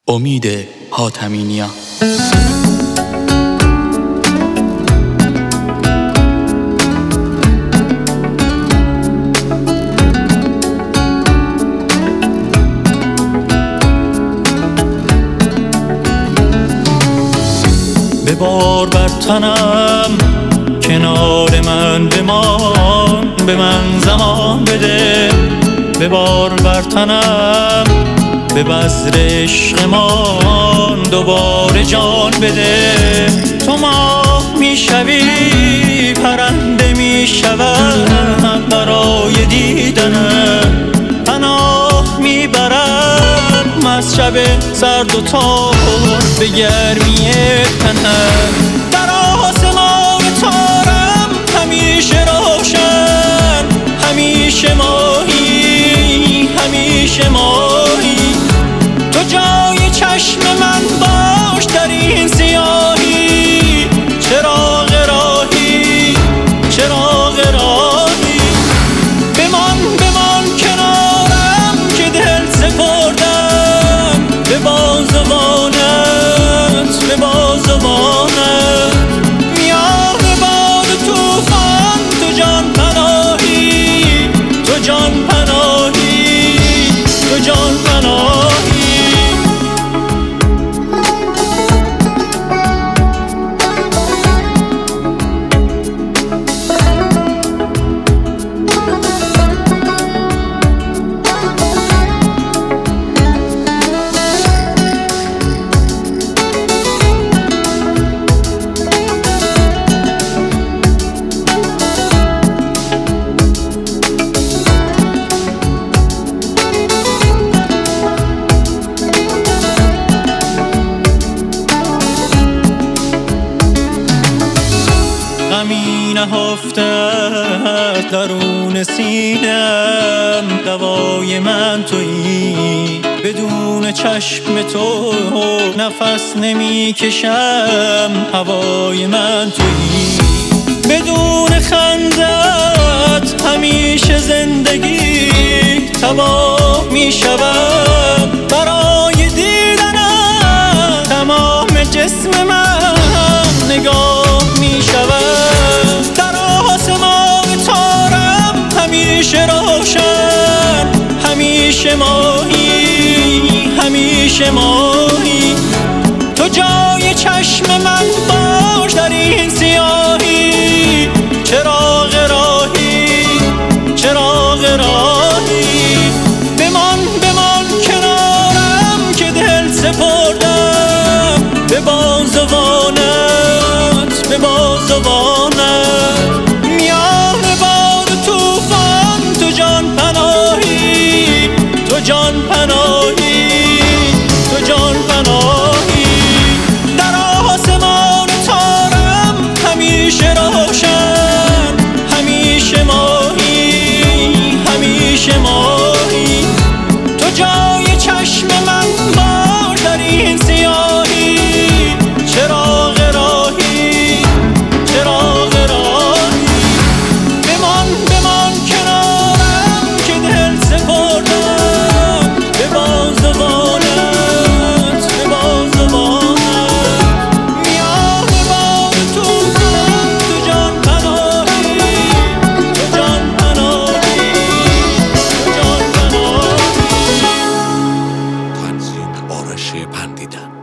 امید حاتمی‌نیا. ببار بر تنم کنار من بمان، به من زمان بده. ببار بر تنم به بذر عشقمان دوباره جان بده. تو ماه میشوی پرنده میشوم برای دیدنم، پناه میبرم از شب سرد و تار به گرمی تنم. در آسمان تارم همیشه روشن، همیشه ماهی، همیشه ماهی. تو جای چشم من باش در این سیاهی، چراغ راهی، چراغ راهی. بمان بمان کنارم که دل سپردم به بازوانت، به بازوانت. میان باد توفان تو جان پناهی، تو جان پناهی، تو جان پناهی. غمی نهفتت درون سینم، دوای من تویی. بدون چشم تو نفس نمی کشم، هوای من تویی. بدون خندت همیشه زندگی تباه می شود. برای دیدنت تمام جسم من نگاه می شود. در آسمان تارم همیشه روشن، همیشه ماهی، همیشه ماهی. تو جای چشم من باش در این سیاهی، چراغ راهی، چراغ راهی. بمان بمان کنارم که دل سپردم به بازوانت، به بازوانت. میان باد توفان تو جان پناهی، تو جان پناهی، تو جان پناهی. در آسمان تارم همیشه روشن، همیشه ماهی، همیشه ماهی. تو جای چشم من باش در این سیاهی، چراغ راهی، چراغ راهی. بمان بمان کنارم که دل سپردم به بازوانت، به بازوانت. میان باد توفان تو جان پناهی، تو جان پناهی، تو جان پناهی. تنظیم آرش پندیدن.